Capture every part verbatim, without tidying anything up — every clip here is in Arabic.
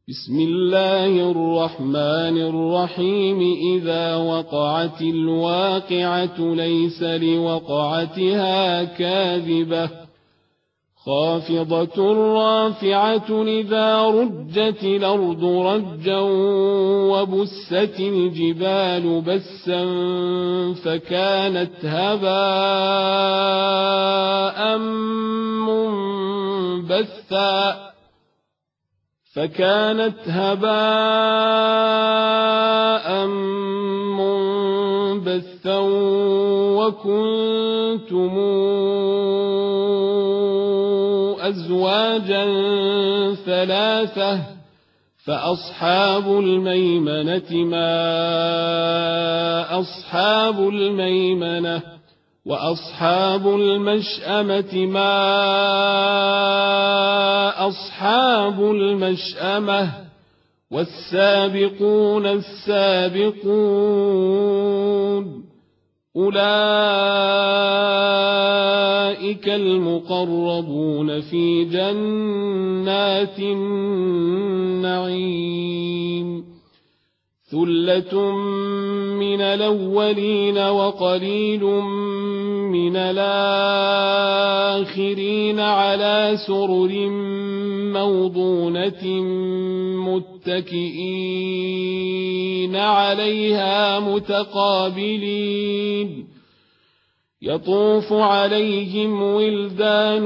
بسم الله الرحمن الرحيم إذا وقعت الواقعة ليس لوقعتها كاذبة خافضة رافعة إذا رجت الأرض رجا وبست الجبال بسا فكانت هباء منبثا فكانت هباء منبثا وكنتم أزواجا ثلاثة فأصحاب الميمنة ما أصحاب الميمنة وأصحاب المشأمة ما أصحاب المشأمة والسابقون السابقون أولئك المقربون في جنات النعيم ثلة من الأولين وقليل من الآخرين على سرر موضونة متكئين عليها متقابلين يطوف عليهم ولدان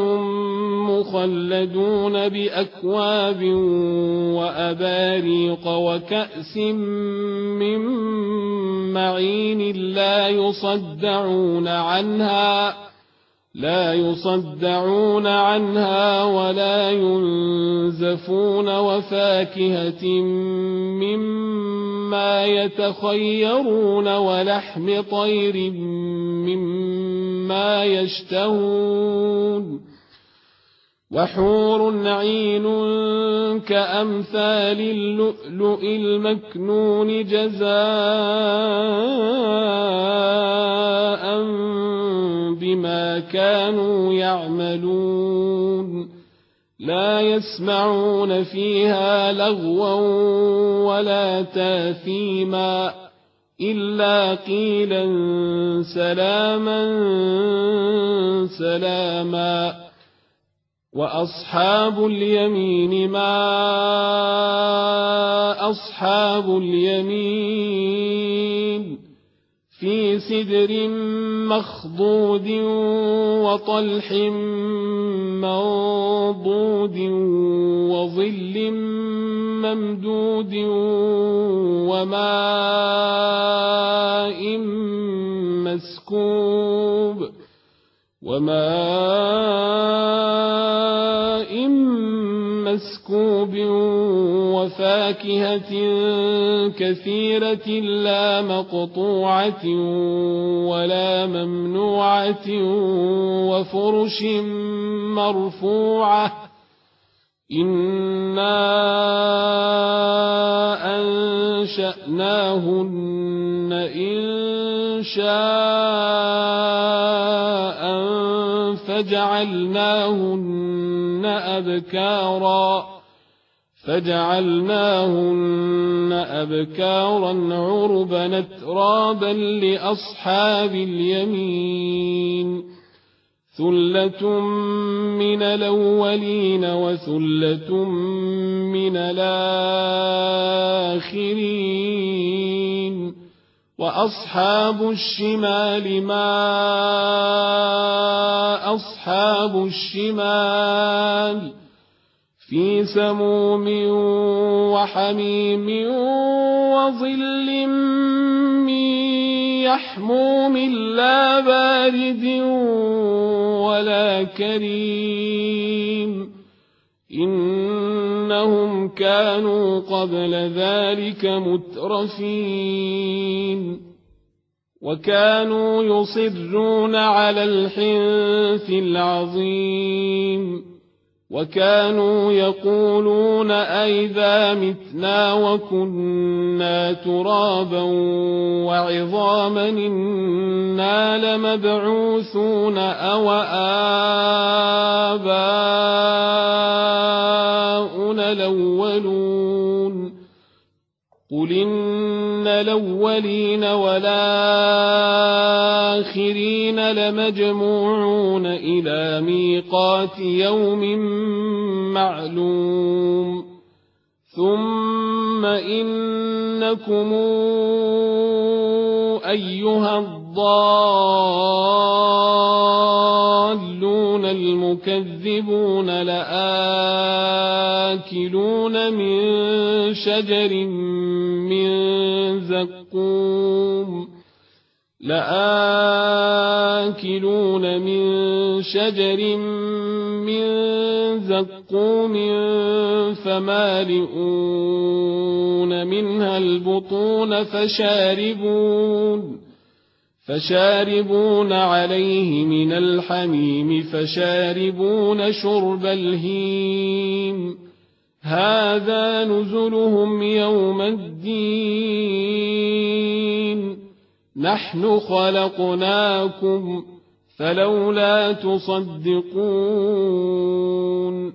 مخلدون بأكواب وأباريق وكأس من معين لا يصدعون عنها لا يصدعون عنها ولا ينزفون وفاكهة مما يتخيرون ولحم طير مما يشتهون وحور عين كأمثال اللؤلؤ المكنون جزاء بما كانوا يعملون لا يسمعون فيها لغوا ولا تاثيما إلا قيلا سلاما سلاما وأصحاب اليمين ما أصحاب اليمين في سدر مخضود وطلح منضود وظل ممدود وماء مسكوب وماء مسكوب وفاكهة كثيرة لا مقطوعة ولا ممنوعة وفرش مرفوعة إنا أنشأناهن إن شاء فجعلناهن أبكارا فجعلناهن أبكارا عربا أترابا لأصحاب اليمين ثلة من الأولين وثلة من الآخرين وأصحاب الشمال ما أصحاب الشمال في سموم وحميم وظل من يحموم لا بارد ولا كريم إنهم كانوا قبل ذلك مترفين وكانوا يصرون على الحنث العظيم وكانوا يقولون أئذا متنا وكنا ترابا وعظاما إنا لمبعوثون أو آباؤنا الأولون يعلمون قل إن الأولين والآخرين لمجموعون إلى ميقات يوم معلوم ثم إنكم أيها الضالون المكذبون لآكلون من شجر من زقوم لآكلون من شجر من زقوم فمالئون منها البطون فشاربون فشاربون عليه من الحميم فشاربون شرب الهيم هذا نزلهم يوم الدين نحن خلقناكم فلولا تصدقون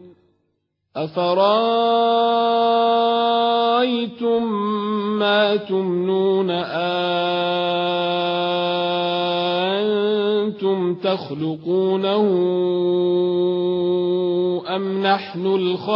أفرأيتم ما تمنون أنتم تخلقونه أم نحن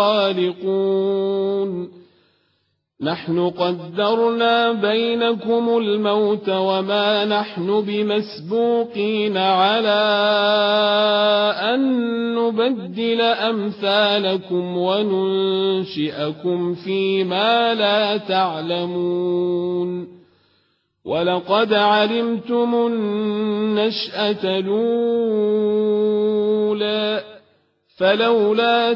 الخالقون نحن قدرنا بينكم الموت وما نحن بمسبوقين على أن نبدل أمثالكم وننشئكم فيما لا تعلمون ولقد علمتم النشأة الأولى فلولا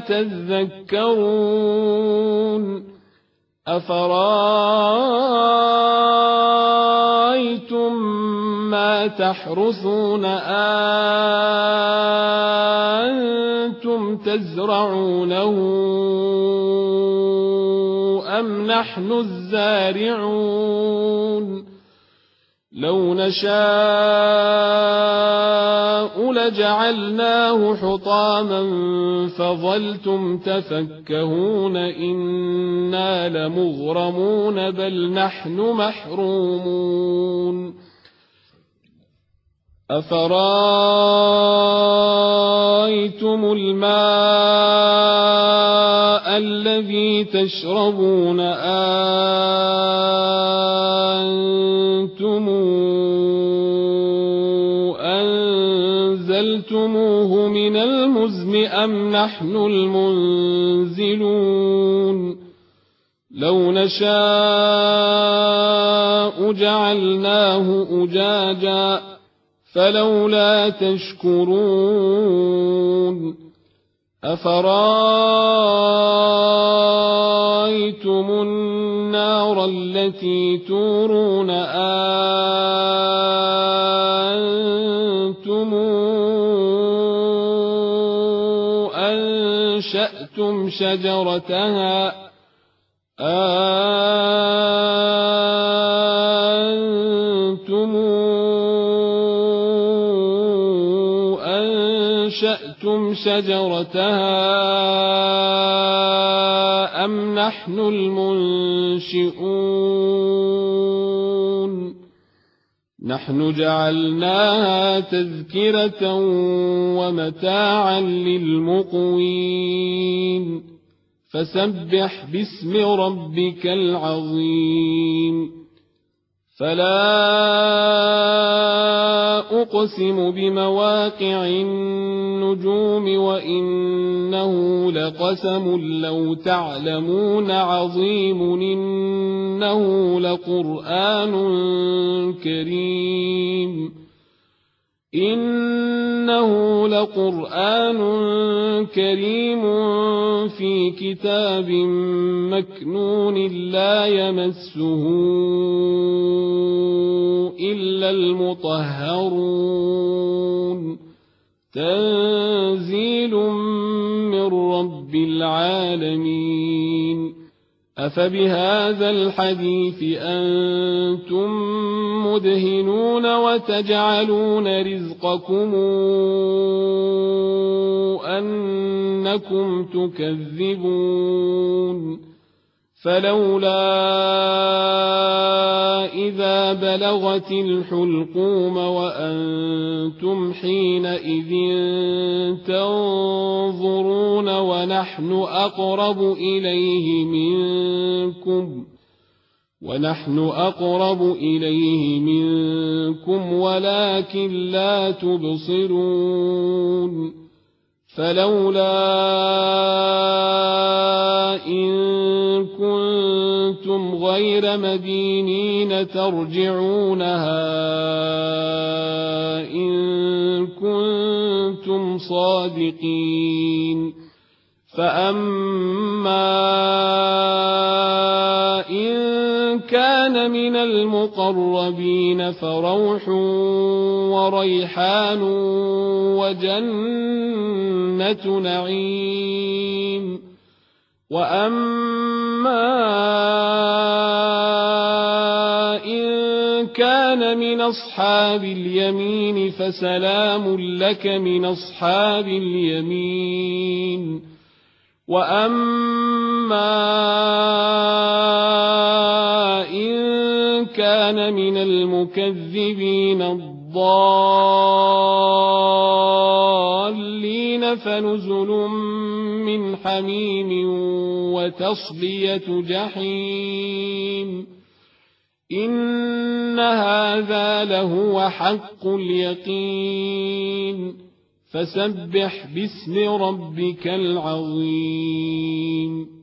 تذكرون أفرأيتم ما تحرثون أنتم تزرعونه أم نحن الزارعون لو نشاء لجعلناه حطاما فظلتم تفكهون إنا لمغرمون بل نحن محرومون أفرأيتم الماء الذي تشربون أنتم أنزلتموه من المزن أم نحن المنزلون لو نشاء جعلناه أجاجا فلولا تشكرون أفرأيتم النار التي تورون أنتم أنشأتم شجرتها أنتم أنشأتم شجرتها أم نحن المنشئون نحن جعلناها تذكرة ومتاعا للمقوين فسبح باسم ربك العظيم فلا أقسم بمواقع النجوم وإنه لقسم لو تعلمون عظيم إنه لقرآن كريم إنه لقرآن كريم في كتاب مكنون لا يمسه إلا المطهرون تنزيل من رب العالمين أفبهذا الحديث أنتم مدهنون وتجعلون رزقكم أنكم تكذبون فلولا إذا بلغت الحلقوم وأنتم حينئذ تنظرون ونحن أقرب إليه منكم ونحن أقرب إليه منكم ولكن لا تبصرون فلولا إن كنتم غير مدينين ترجعونها إن كنتم صادقين فأما إن كان من المقربين فروح وريحان وجنة نعيم وأما إن كان من أصحاب اليمين فسلام لك من أصحاب اليمين وأما إن كان من المكذبين الضالين فنزل من حميم وتصلية جحيم إن هذا لهو حق اليقين فسبح باسم ربك العظيم